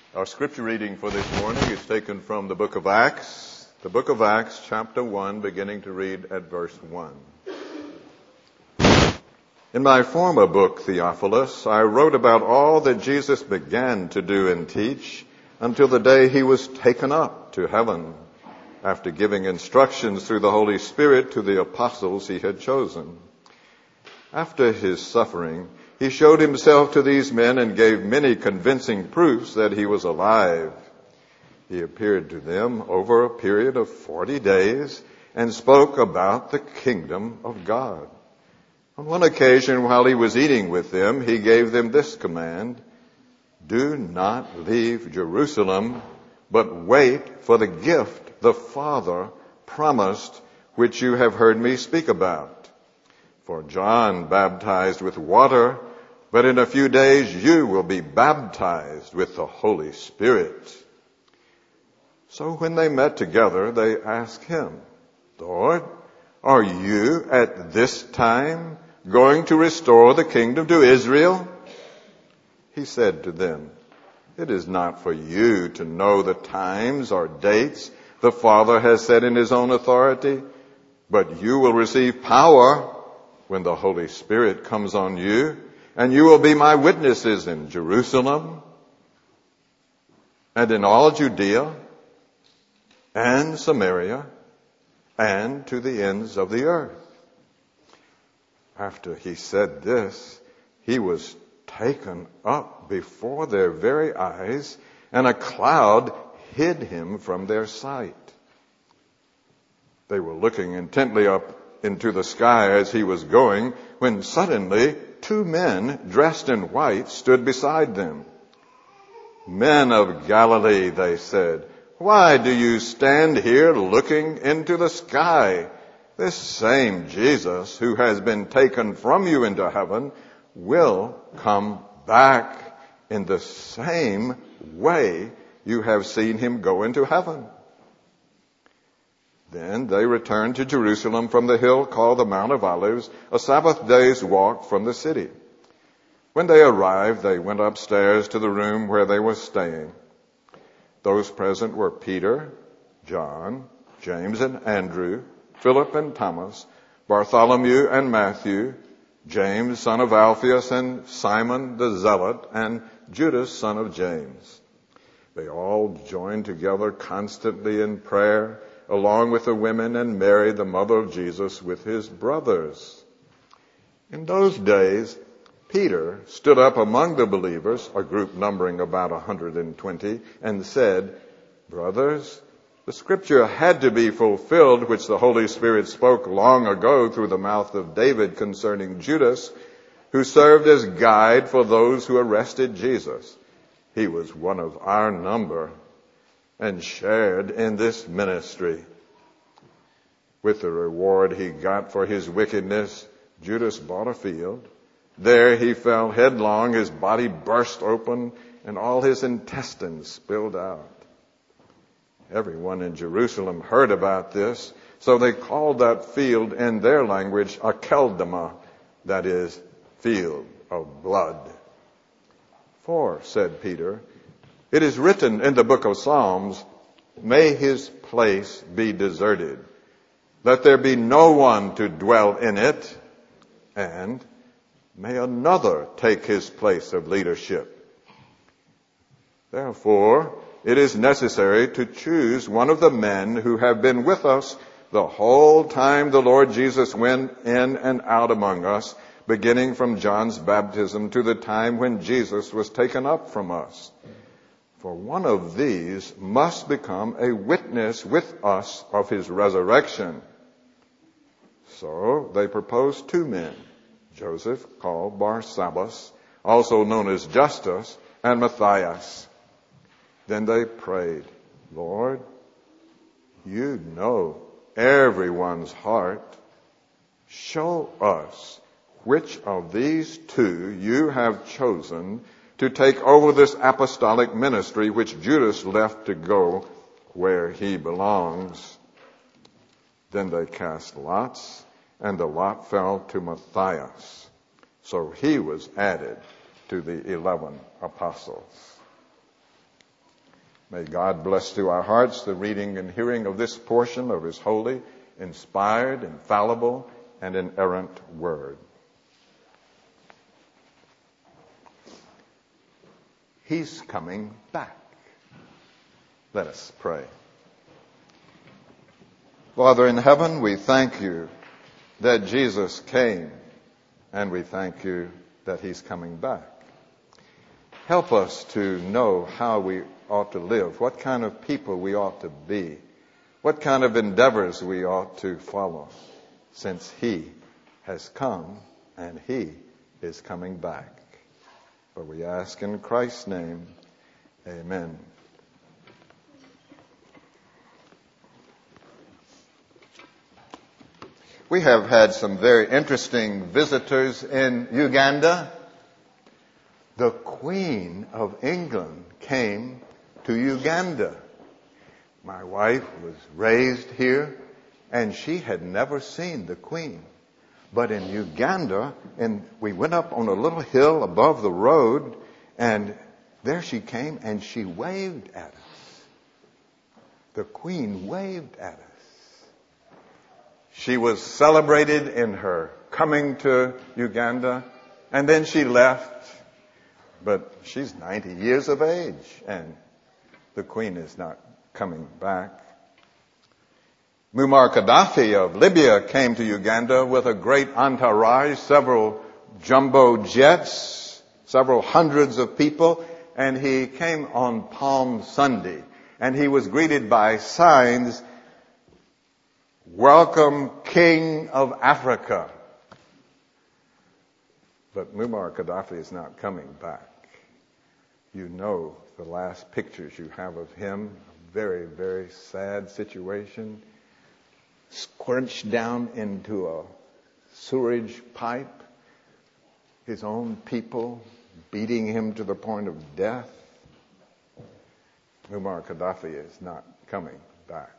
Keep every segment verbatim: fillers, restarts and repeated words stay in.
Our scripture reading for this morning is taken from the book of Acts, the book of Acts, chapter one, beginning to read at verse one. In my former book, Theophilus, I wrote about all that Jesus began to do and teach until the day he was taken up to heaven, after giving instructions through the Holy Spirit to the apostles he had chosen. After his suffering, he showed himself to these men and gave many convincing proofs that he was alive. He appeared to them over a period of forty days and spoke about the kingdom of God. On one occasion, while he was eating with them, he gave them this command: "Do not leave Jerusalem, but wait for the gift the Father promised, which you have heard me speak about. For John baptized with water, but in a few days you will be baptized with the Holy Spirit." So when they met together, they asked him, "Lord, are you at this time going to restore the kingdom to Israel?" He said to them, "It is not for you to know the times or dates the Father has set in his own authority, but you will receive power when the Holy Spirit comes on you, and you will be my witnesses in Jerusalem and in all Judea and Samaria and to the ends of the earth." After he said this, he was taken up before their very eyes, and a cloud hid him from their sight. They were looking intently up into the sky as he was going, when suddenly two men dressed in white stood beside them. "Men of Galilee," they said, "why do you stand here looking into the sky? This same Jesus who has been taken from you into heaven will come back in the same way you have seen him go into heaven." Then they returned to Jerusalem from the hill called the Mount of Olives, a Sabbath day's walk from the city. When they arrived, they went upstairs to the room where they were staying. Those present were Peter, John, James and Andrew, Philip and Thomas, Bartholomew and Matthew, James, son of Alphaeus, and Simon the Zealot, and Judas, son of James. They all joined together constantly in prayer, along with the women and Mary, the mother of Jesus, with his brothers. In those days, Peter stood up among the believers, a group numbering about one hundred twenty, and said, "Brothers, the scripture had to be fulfilled which the Holy Spirit spoke long ago through the mouth of David concerning Judas, who served as guide for those who arrested Jesus. He was one of our number and shared in this ministry. With the reward he got for his wickedness, Judas bought a field. There he fell headlong, his body burst open, and all his intestines spilled out. Everyone in Jerusalem heard about this, so they called that field in their language Akeldama, that is, field of blood. For, said Peter, it is written in the book of Psalms, may his place be deserted. Let there be no one to dwell in it, and may another take his place of leadership. Therefore, it is necessary to choose one of the men who have been with us the whole time the Lord Jesus went in and out among us, beginning from John's baptism to the time when Jesus was taken up from us. For one of these must become a witness with us of his resurrection." So they proposed two men, Joseph, called Barsabbas, also known as Justus, and Matthias. Then they prayed, "Lord, you know everyone's heart. Show us which of these two you have chosen to take over this apostolic ministry which Judas left to go where he belongs." Then they cast lots, and the lot fell to Matthias. So he was added to the eleven apostles. May God bless to our hearts the reading and hearing of this portion of His holy, inspired, infallible, and inerrant Word. He's coming back. Let us pray. Father in heaven, we thank you that Jesus came, and we thank you that He's coming back. Help us to know how we ought to live, what kind of people we ought to be, what kind of endeavors we ought to follow, since He has come and He is coming back. For we ask in Christ's name, amen. We have had some very interesting visitors in Uganda. The Queen of England came to Uganda. My wife was raised here, and she had never seen the Queen. But in Uganda, and we went up on a little hill above the road, and there she came, and she waved at us. The Queen waved at us. She was celebrated in her coming to Uganda, and then she left. But she's ninety years of age, and the Queen is not coming back. Muammar Gaddafi of Libya came to Uganda with a great entourage, several jumbo jets, several hundreds of people, and he came on Palm Sunday, and he was greeted by signs, "Welcome, King of Africa." But Muammar Gaddafi is not coming back. You know the last pictures you have of him, a very, very sad situation, squelched down into a sewage pipe, his own people beating him to the point of death. Muammar Gaddafi is not coming back.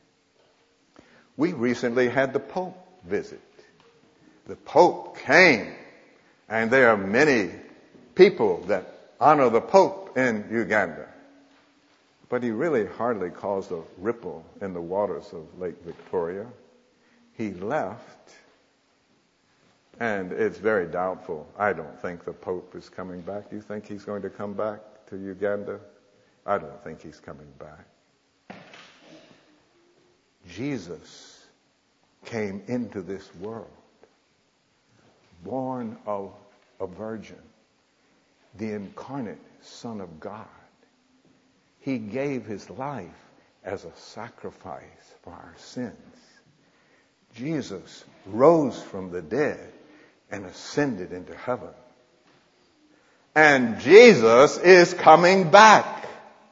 We recently had the Pope visit. The Pope came, and there are many people that honor the Pope in Uganda. But he really hardly caused a ripple in the waters of Lake Victoria. He left, and it's very doubtful. I don't think the Pope is coming back. You think he's going to come back to Uganda? I don't think he's coming back. Jesus came into this world, born of a virgin, the incarnate Son of God. He gave his life as a sacrifice for our sins. Jesus rose from the dead and ascended into heaven. And Jesus is coming back.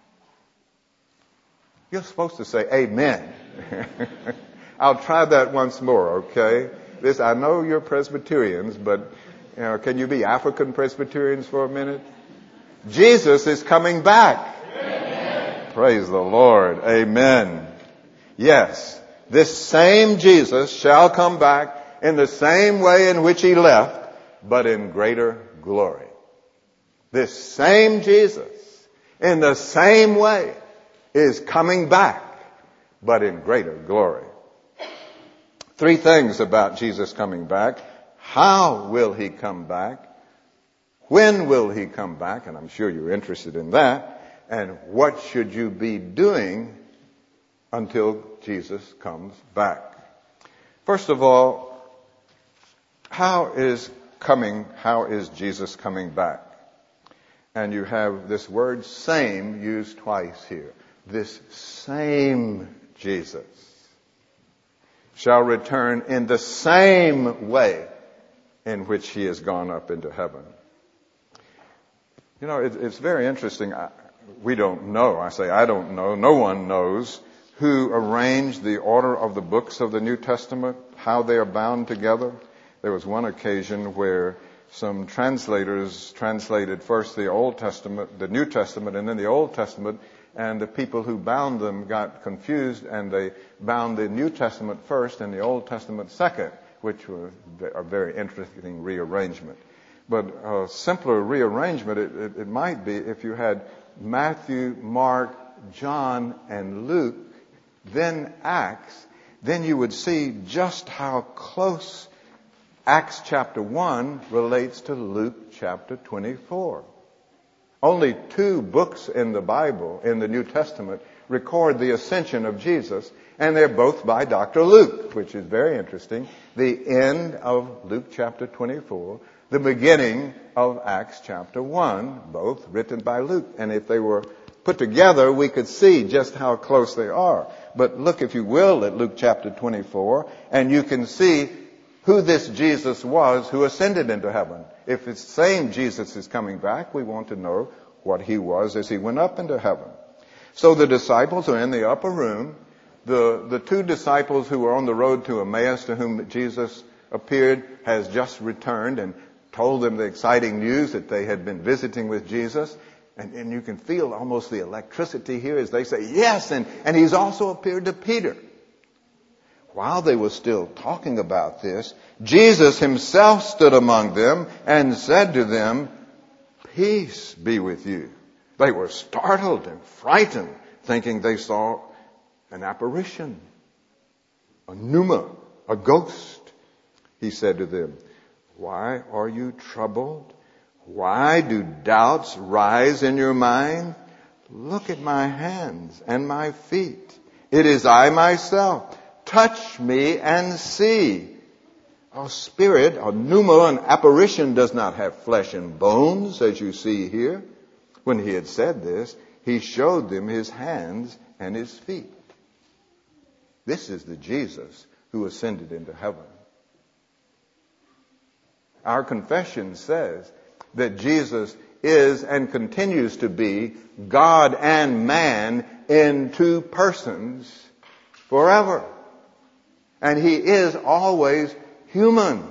You're supposed to say amen. I'll try that once more, okay? This, I know you're Presbyterians, but you know, can you be African Presbyterians for a minute? Jesus is coming back. Amen. Praise the Lord. Amen. Yes, this same Jesus shall come back in the same way in which he left, but in greater glory. This same Jesus, in the same way, is coming back, but in greater glory. Three things about Jesus coming back. How will he come back? When will he come back? And I'm sure you're interested in that. And what should you be doing until Jesus comes back? First of all, how is coming, how is Jesus coming back? And you have this word same used twice here. This same Jesus shall return in the same way in which he has gone up into heaven. You know, it, it's very interesting. I, we don't know. I say I don't know. No one knows who arranged the order of the books of the New Testament, how they are bound together. There was one occasion where some translators translated first the Old Testament, the New Testament, and then the Old Testament, and the people who bound them got confused, and they bound the New Testament first and the Old Testament second, which was a very interesting rearrangement. But a simpler rearrangement, it, it, it might be if you had Matthew, Mark, John and Luke, then Acts, then you would see just how close Acts chapter one relates to Luke chapter twenty-four. Only two books in the Bible, in the New Testament, record the ascension of Jesus, and they're both by Doctor Luke, which is very interesting. The end of Luke chapter twenty-four, the beginning of Acts chapter one, both written by Luke. And if they were put together, we could see just how close they are. But look, if you will, at Luke chapter twenty-four, and you can see who this Jesus was who ascended into heaven. If it's the same Jesus is coming back, we want to know what he was as he went up into heaven. So the disciples are in the upper room. The, the two disciples who were on the road to Emmaus, to whom Jesus appeared, has just returned and told them the exciting news that they had been visiting with Jesus. And, and you can feel almost the electricity here as they say, yes, and, and he's also appeared to Peter. While they were still talking about this, Jesus himself stood among them and said to them, peace be with you. They were startled and frightened, thinking they saw an apparition, a pneuma, a ghost. He said to them, why are you troubled? Why do doubts rise in your mind? Look at my hands and my feet. It is I myself. Touch me and see. A spirit, a pneuma, an apparition does not have flesh and bones, as you see here. When he had said this, he showed them his hands and his feet. This is the Jesus who ascended into heaven. Our confession says that Jesus is and continues to be God and man in two persons forever. And he is always human.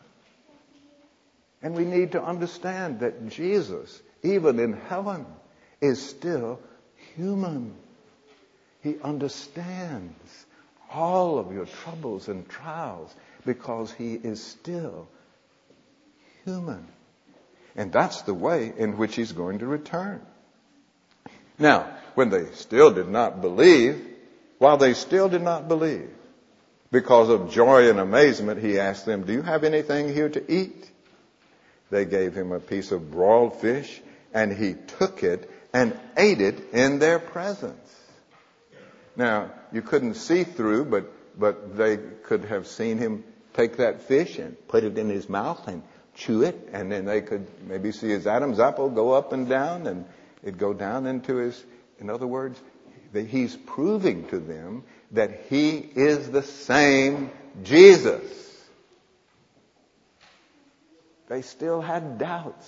And we need to understand that Jesus, even in heaven, is still human. He understands all of your troubles and trials because he is still human. And that's the way in which he's going to return. Now, when they still did not believe, while they still did not believe, because of joy and amazement, he asked them, do you have anything here to eat? They gave him a piece of broiled fish, and he took it and ate it in their presence. Now, you couldn't see through, but, but they could have seen him take that fish and put it in his mouth and chew it, and then they could maybe see his Adam's apple go up and down, and it'd go down into his, in other words, he's proving to them that he is the same Jesus. They still had doubts.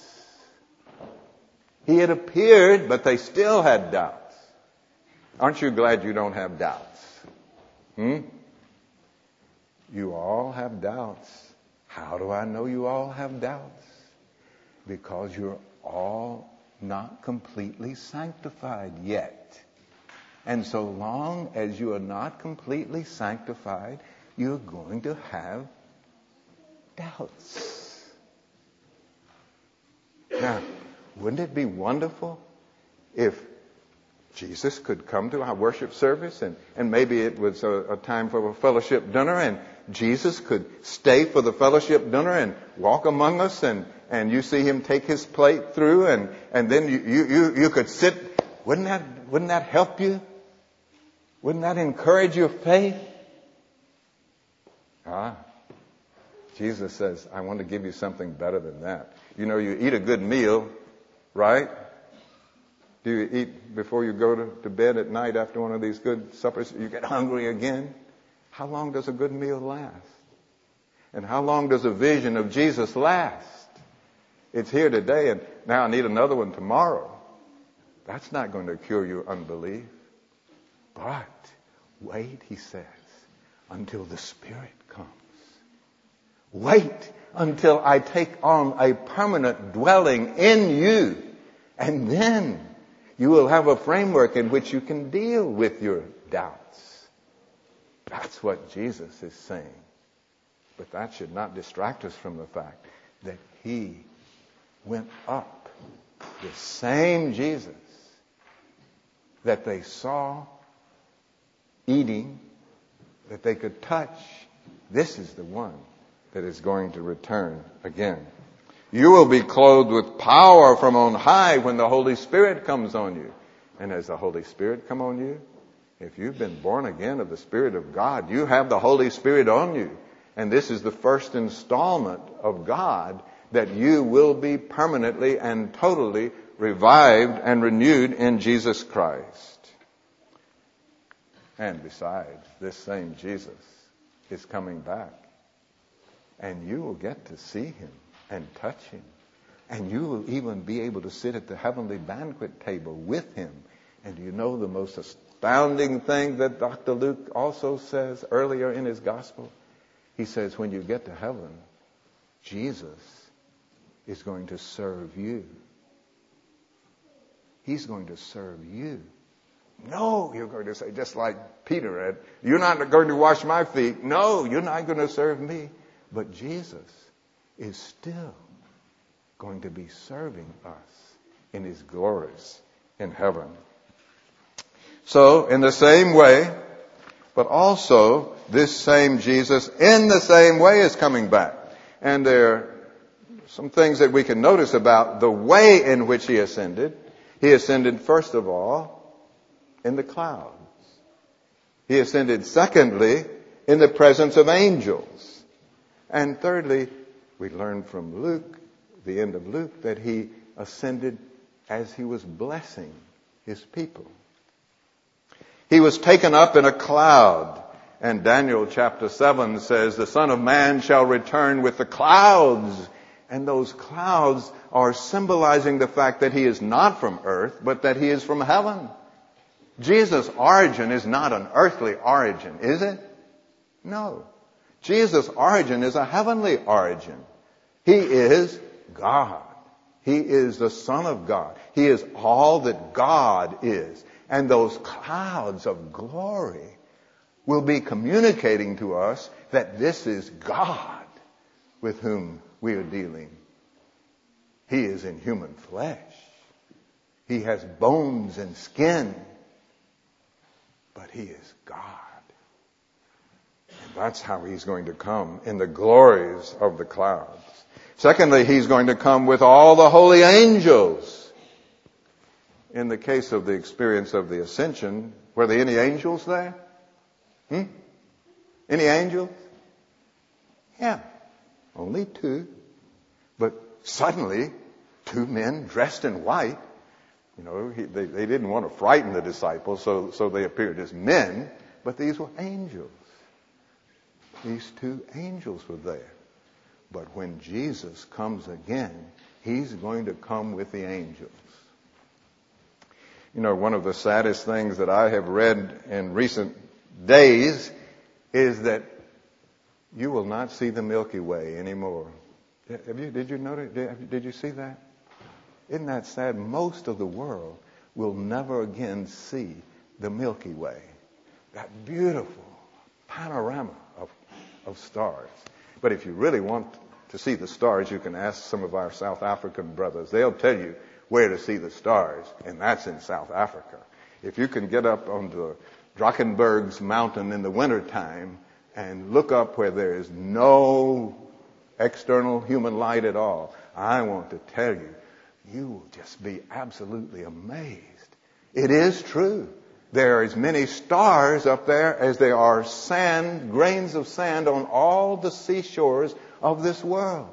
He had appeared, but they still had doubts. Aren't you glad you don't have doubts? Hmm? You all have doubts. How do I know you all have doubts? Because you're all not completely sanctified yet. And so long as you are not completely sanctified, you're going to have doubts. Now, wouldn't it be wonderful if Jesus could come to our worship service and, and maybe it was a, a time for a fellowship dinner and Jesus could stay for the fellowship dinner and walk among us and, and you see him take his plate through and, and then you, you, you, you could sit. Wouldn't that, wouldn't that help you? Wouldn't that encourage your faith? Ah, Jesus says, I want to give you something better than that. You know, you eat a good meal, right? Do you eat before you go to, to bed at night after one of these good suppers? You get hungry again. How long does a good meal last? And how long does a vision of Jesus last? It's here today and now I need another one tomorrow. That's not going to cure your unbelief. But wait, he says, until the Spirit comes. Wait until I take on a permanent dwelling in you. And then you will have a framework in which you can deal with your doubts. That's what Jesus is saying. But that should not distract us from the fact that he went up. The same Jesus that they saw eating, that they could touch, this is the one that is going to return again. You will be clothed with power from on high when the Holy Spirit comes on you. And as the Holy Spirit come on you, if you've been born again of the Spirit of God, you have the Holy Spirit on you. And this is the first installment of God that you will be permanently and totally revived and renewed in Jesus Christ. And besides, this same Jesus is coming back. And you will get to see him and touch him. And you will even be able to sit at the heavenly banquet table with him. And you know the most astounding thing that Doctor Luke also says earlier in his gospel? He says, when you get to heaven, Jesus is going to serve you. He's going to serve you. No, you're going to say, just like Peter had, you're not going to wash my feet. No, you're not going to serve me. But Jesus is still going to be serving us in his glories in heaven. So, in the same way, but also this same Jesus in the same way is coming back. And there are some things that we can notice about the way in which he ascended. He ascended, first of all, in the clouds. He ascended, secondly, in the presence of angels. And thirdly, we learn from Luke, the end of Luke, that he ascended as he was blessing his people. He was taken up in a cloud. And Daniel chapter seven says, the Son of Man shall return with the clouds. And those clouds are symbolizing the fact that he is not from earth, but that he is from heaven. Jesus' origin is not an earthly origin, is it? No. Jesus' origin is a heavenly origin. He is God. He is the Son of God. He is all that God is. And those clouds of glory will be communicating to us that this is God with whom we are dealing. He is in human flesh. He has bones and skin. But he is God. And that's how he's going to come, in the glories of the clouds. Secondly, he's going to come with all the holy angels. In the case of the experience of the ascension, were there any angels there? Hmm? Any angels? Yeah, only two. But suddenly, two men dressed in white. You know, he, they, they didn't want to frighten the disciples, so, so they appeared as men. But these were angels. These two angels were there. But when Jesus comes again, he's going to come with the angels. You know, one of the saddest things that I have read in recent days is that you will not see the Milky Way anymore. Have you, did you notice, did, did you see that? Isn't that sad? Most of the world will never again see the Milky Way. That beautiful panorama of, of stars. But if you really want to see the stars, you can ask some of our South African brothers. They'll tell you where to see the stars, and that's in South Africa. If you can get up onto Drakensberg's mountain in the wintertime and look up where there is no external human light at all, I want to tell you, you will just be absolutely amazed. It is true. There are as many stars up there as there are sand, grains of sand on all the seashores of this world.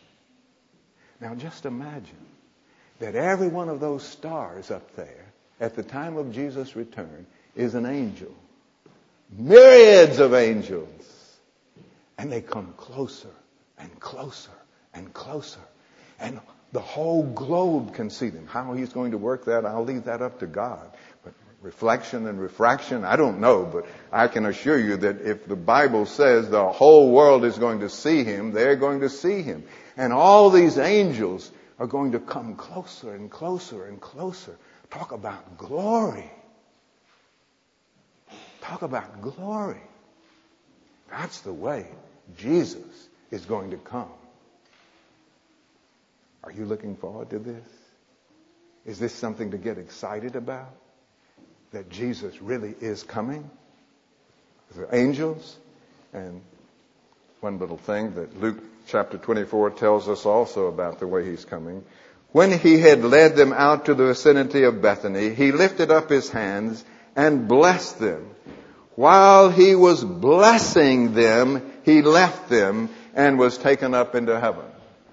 Now just imagine that every one of those stars up there at the time of Jesus' return is an angel. Myriads of angels. And they come closer and closer and closer. And the whole globe can see them. How he's going to work that, I'll leave that up to God. But reflection and refraction, I don't know. But I can assure you that if the Bible says the whole world is going to see him, they're going to see him. And all these angels are going to come closer and closer and closer. Talk about glory. Talk about glory. That's the way Jesus is going to come. Are you looking forward to this? Is this something to get excited about? that Jesus really is coming? The angels. And one little thing that Luke chapter twenty-four tells us also about the way he's coming. When he had led them out to the vicinity of Bethany, he lifted up his hands and blessed them. While he was blessing them, he left them and was taken up into heaven.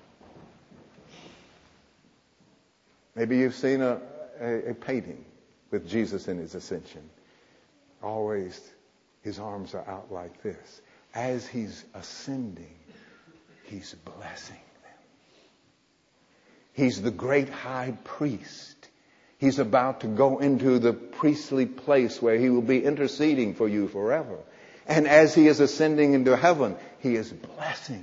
Maybe you've seen a, a, a painting with Jesus in his ascension. Always his arms are out like this. As he's ascending, he's blessing them. He's the great high priest. He's about to go into the priestly place where he will be interceding for you forever. And as he is ascending into heaven, he is blessing.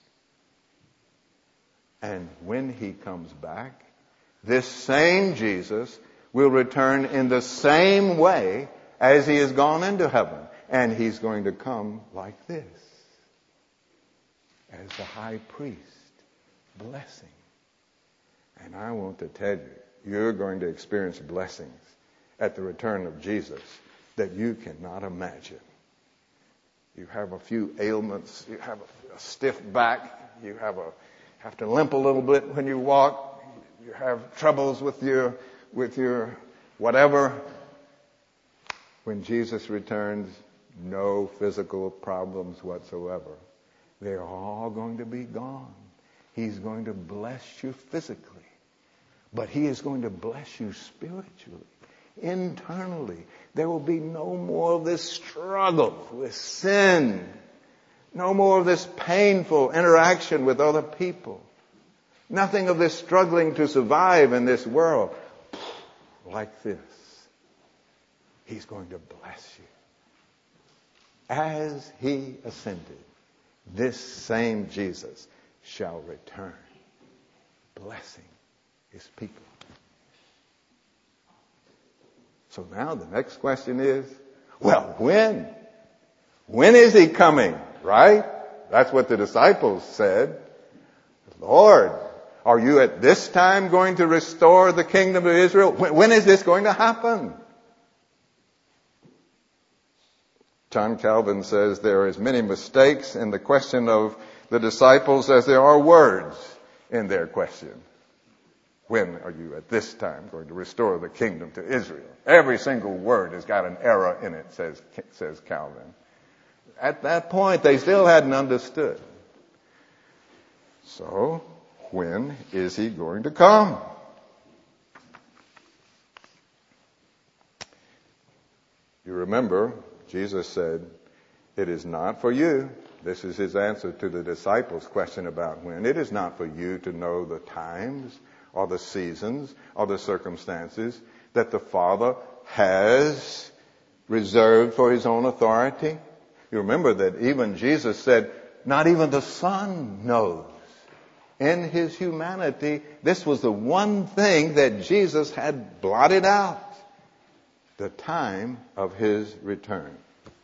And when he comes back, this same Jesus will return in the same way as he has gone into heaven. And he's going to come like this, as the high priest, blessing. And I want to tell you, you're going to experience blessings at the return of Jesus that you cannot imagine. You have a few ailments, you have a, a stiff back, you have a have to limp a little bit when you walk, you have troubles with your with your whatever. When Jesus returns, no physical problems whatsoever. They're all going to be gone. He's going to bless you physically. But he is going to bless you spiritually, internally. There will be no more of this struggle with sin. No more of this painful interaction with other people. Nothing of this struggling to survive in this world. Like this. He's going to bless you. As he ascended, this same Jesus shall return, blessing his people. So now the next question is, well, when? When is he coming? Right? That's what the disciples said. Lord, are you at this time going to restore the kingdom of Israel? When, when is this going to happen? John Calvin says there are as many mistakes in the question of the disciples as there are words in their question. When are you at this time going to restore the kingdom to Israel? Every single word has got an error in it, says, says Calvin. At that point, they still hadn't understood. So, when is he going to come? You remember, Jesus said, it is not for you. This is his answer to the disciples' question about when. It is not for you to know the times or the seasons or the circumstances that the Father has reserved for his own authority. You remember that even Jesus said, not even the Son knows. In his humanity, this was the one thing that Jesus had blotted out. The time of his return.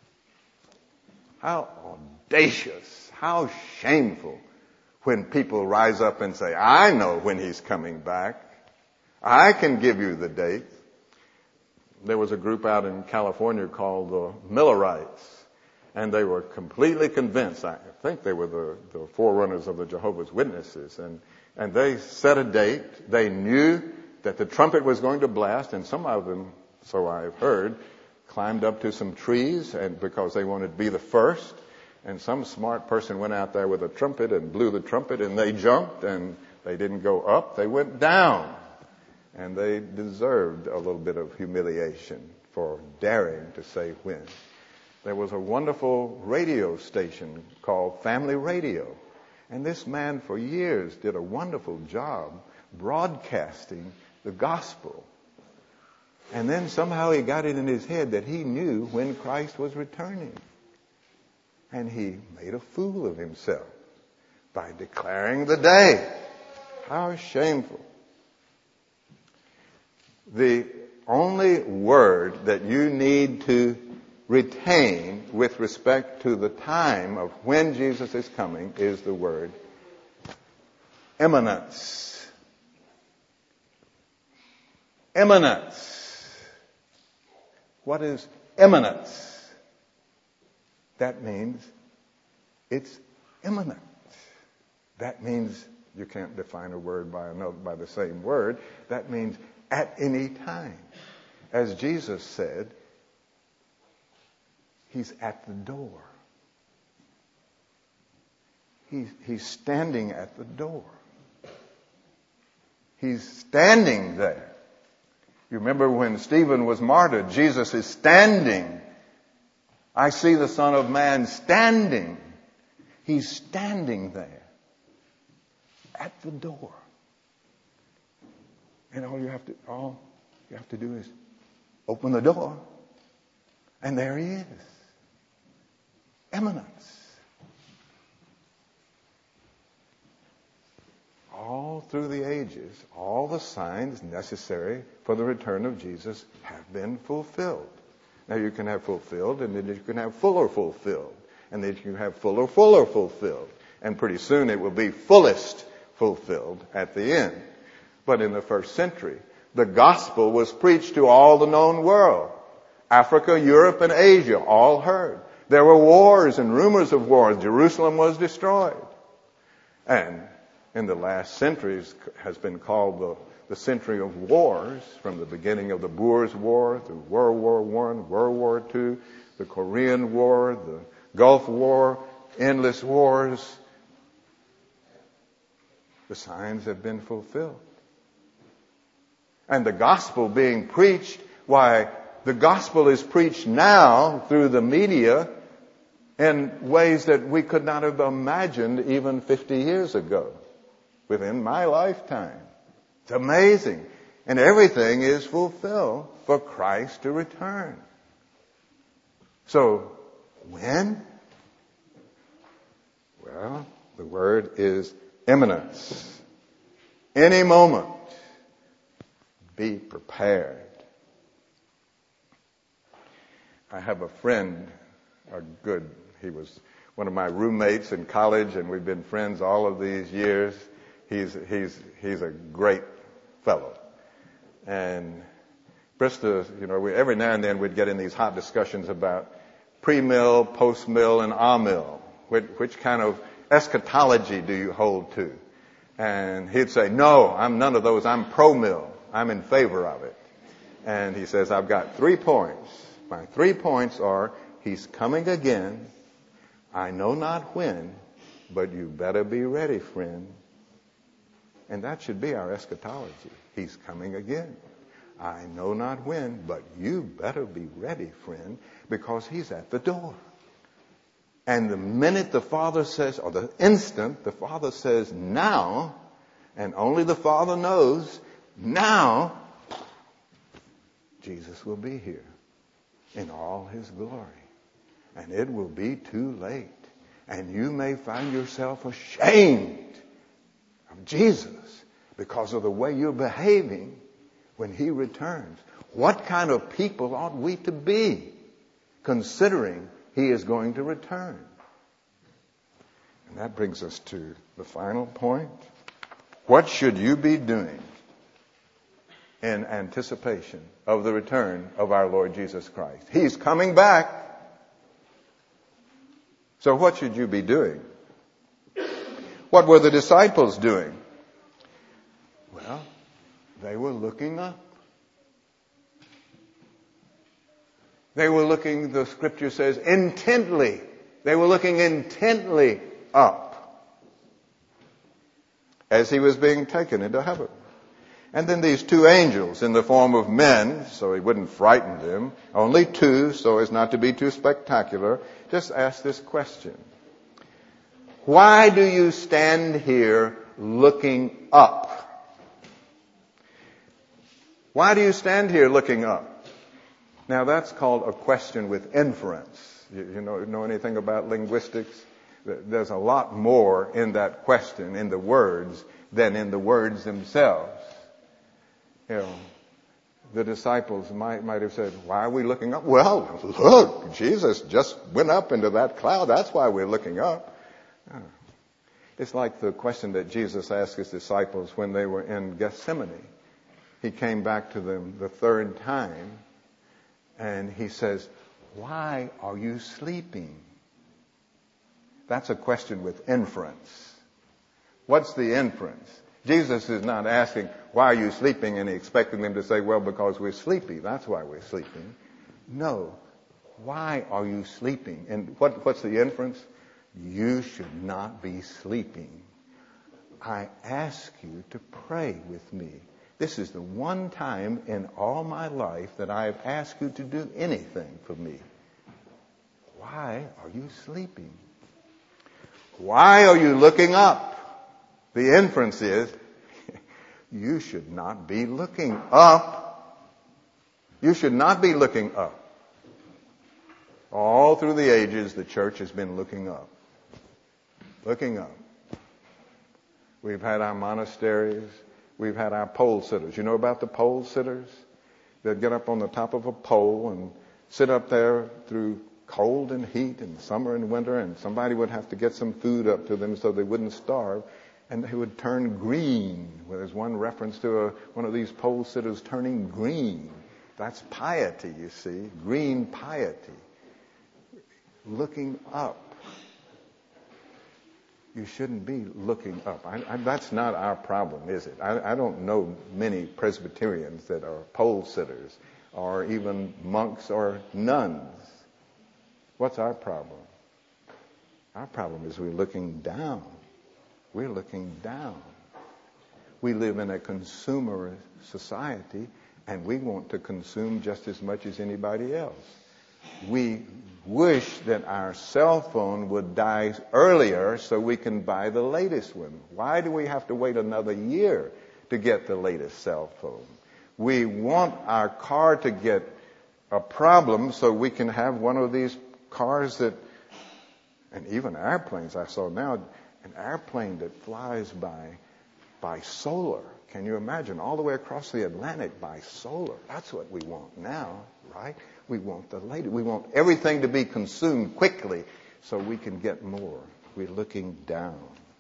How audacious, how shameful when people rise up and say, I know when he's coming back. I can give you the date. There was a group out in California called the Millerites. And they were completely convinced, I think they were the, the forerunners of the Jehovah's Witnesses. And, and they set a date. They knew that the trumpet was going to blast, and some of them, so I've heard, climbed up to some trees and because they wanted to be the first. And some smart person went out there with a trumpet and blew the trumpet, and they jumped, and they didn't go up, they went down. And they deserved a little bit of humiliation for daring to say when. There was a wonderful radio station called Family Radio. And this man for years did a wonderful job broadcasting the gospel. And then somehow he got it in his head that he knew when Christ was returning. And he made a fool of himself by declaring the day. How shameful. The only word that you need to retain with respect to the time of when Jesus is coming is the word imminence. Imminence. What is eminence? That means it's imminent. That means you can't define a word by another, by the same word. That means at any time. As Jesus said, he's at the door. He's, he's standing at the door. He's standing there. You remember when Stephen was martyred, Jesus is standing. I see the Son of Man standing. He's standing there at the door. And all you have to, all you have to do is open the door. And there he is. Eminence. All through the ages, all the signs necessary for the return of Jesus have been fulfilled. Now you can have fulfilled, and then you can have fuller fulfilled. And then you can have fuller, fuller fulfilled. And pretty soon it will be fullest fulfilled at the end. But in the first century, the gospel was preached to all the known world. Africa, Europe, and Asia all heard. There were wars and rumors of wars. Jerusalem was destroyed. And in the last centuries has been called the, the century of wars, from the beginning of the Boers War through World War One, World War Two, the Korean War, the Gulf War, endless wars. The signs have been fulfilled. And the gospel being preached, why, the gospel is preached now through the media in ways that we could not have imagined even fifty years ago. Within my lifetime. It's amazing. And everything is fulfilled for Christ to return. So, when? Well, the word is imminence. Any moment. Be prepared. I have a friend, a good, he was one of my roommates in college, and we've been friends all of these years. He's, he's, he's a great fellow. And Brista, you know, we, every now and then we'd get in these hot discussions about pre-mill, post-mill, and a-mill. Which, which kind of eschatology do you hold to? And he'd say, no, I'm none of those. I'm pro-mill. I'm in favor of it. And he says, I've got three points. My three points are, he's coming again. I know not when, but you better be ready, friend. And that should be our eschatology. He's coming again. I know not when, but you better be ready, friend, because he's at the door. And the minute the Father says, or the instant the Father says now, and only the Father knows, now, Jesus will be here in all his glory. And it will be too late. And you may find yourself ashamed of Jesus because of the way you're behaving when he returns. What kind of people ought we to be considering he is going to return? And that brings us to the final point. What should you be doing in anticipation of the return of our Lord Jesus Christ? He's coming back. So what should you be doing? What were the disciples doing? Well, they were looking up. They were looking, the scripture says, intently. They were looking intently up as he was being taken into heaven. And then these two angels in the form of men, so he wouldn't frighten them, only two, so as not to be too spectacular, just asked this question. Why do you stand here looking up? Why do you stand here looking up? Now that's called a question with inference. You, you know, know anything about linguistics? There's a lot more in that question, in the words, than in the words themselves. You know, the disciples might, might have said, why are we looking up? Well, look, Jesus just went up into that cloud. That's why we're looking up. It's like the question that Jesus asked his disciples when they were in Gethsemane. He came back to them the third time, And he says, why are you sleeping? That's a question with inference. What's the inference? Jesus is not asking, why are you sleeping? And he expecting them to say, well, because we're sleepy. That's why we're sleeping. No. Why are you sleeping? And what, what's the inference? You should not be sleeping. I ask you to pray with me. This is the one time in all my life that I have asked you to do anything for me. Why are you sleeping? Why are you looking up? The inference is, you should not be looking up. You should not be looking up. All through the ages, the church has been looking up. Looking up. We've had our monasteries. We've had our pole sitters. You know about the pole sitters? They'd get up on the top of a pole and sit up there through cold and heat and summer and winter, and somebody would have to get some food up to them so they wouldn't starve, and they would turn green. Well, there's one reference to a, one of these pole sitters turning green. That's piety, you see. Green piety. Looking up. You shouldn't be looking up. I, I, that's not our problem, is it? I, I don't know many Presbyterians that are pole sitters or even monks or nuns. What's our problem? Our problem is we're looking down. We're looking down. We live in a consumer society, and we want to consume just as much as anybody else. We wish that our cell phone would die earlier so we can buy the latest one. Why do we have to wait another year to get the latest cell phone? We want our car to get a problem so we can have one of these cars that, and even airplanes I saw now, an airplane that flies by by solar. Can you imagine? All the way across the Atlantic by solar. That's what we want now, right? We want the latest. We want everything to be consumed quickly so we can get more. We're looking down.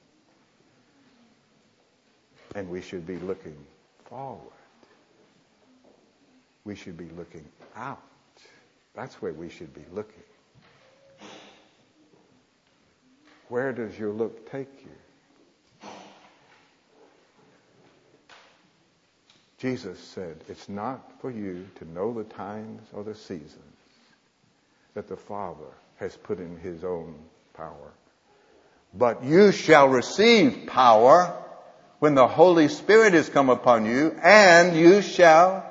And we should be looking forward. We should be looking out. That's where we should be looking. Where does your look take you? Jesus said, it's not for you to know the times or the seasons that the Father has put in his own power. But you shall receive power when the Holy Spirit has come upon you, and you shall,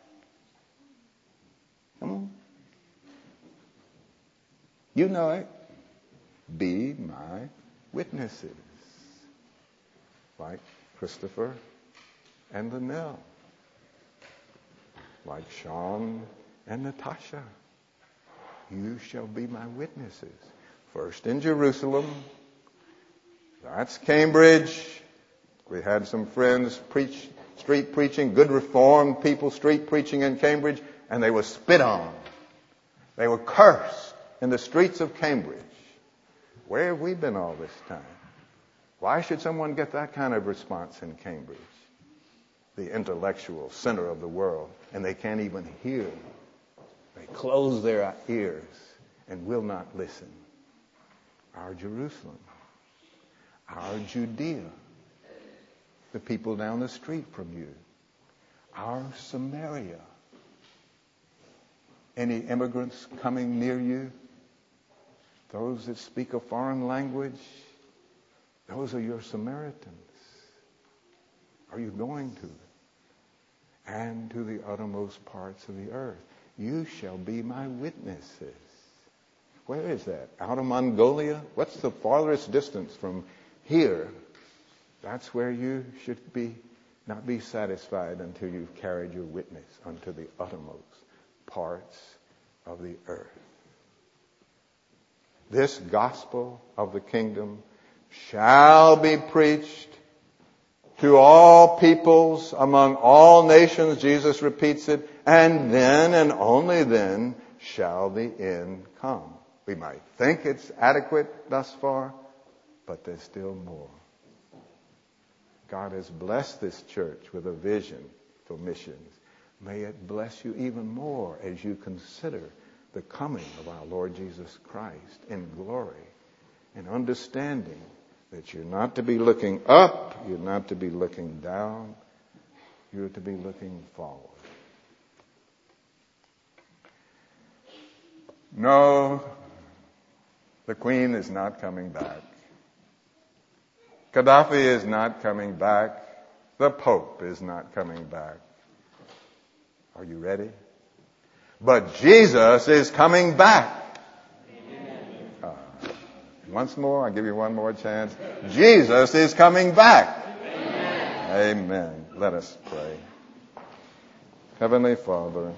come on, you know it, be my witnesses. Like Christopher and Linnell. Like Sean and Natasha. You shall be my witnesses. First in Jerusalem. That's Cambridge. We had some friends preach, street preaching, good reformed people street preaching in Cambridge, and they were spit on. They were cursed in the streets of Cambridge. Where have we been all this time? Why should someone get that kind of response in Cambridge? The intellectual center of the world, and they can't even hear. They close their ears and will not listen. Our Jerusalem, our Judea, the people down the street from you, our Samaria. Any immigrants coming near you, those that speak a foreign language, those are your Samaritans. Are you going to them? And to the uttermost parts of the earth. You shall be my witnesses. Where is that? Out of Mongolia? What's the farthest distance from here? That's where you should be, not be satisfied until you've carried your witness unto the uttermost parts of the earth. This gospel of the kingdom shall be preached to all peoples, among all nations, Jesus repeats it, and then and only then shall the end come. We might think it's adequate thus far, but there's still more. God has blessed this church with a vision for missions. May it bless you even more as you consider the coming of our Lord Jesus Christ in glory, and understanding that you're not to be looking up, you're not to be looking down, you're to be looking forward. No, the Queen is not coming back. Gaddafi is not coming back. The Pope is not coming back. Are you ready? But Jesus is coming back. Uh, once more, I'll give you one more chance. Jesus is coming back. Amen. Amen. Let us pray. Heavenly Father,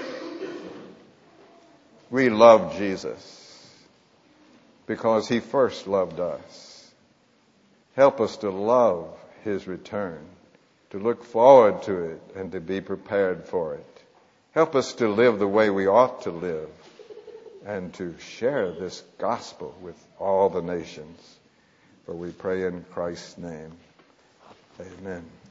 we love Jesus because he first loved us. Help us to love his return, to look forward to it, and to be prepared for it. Help us to live the way we ought to live and to share this gospel with all the nations. For we pray in Christ's name. Amen.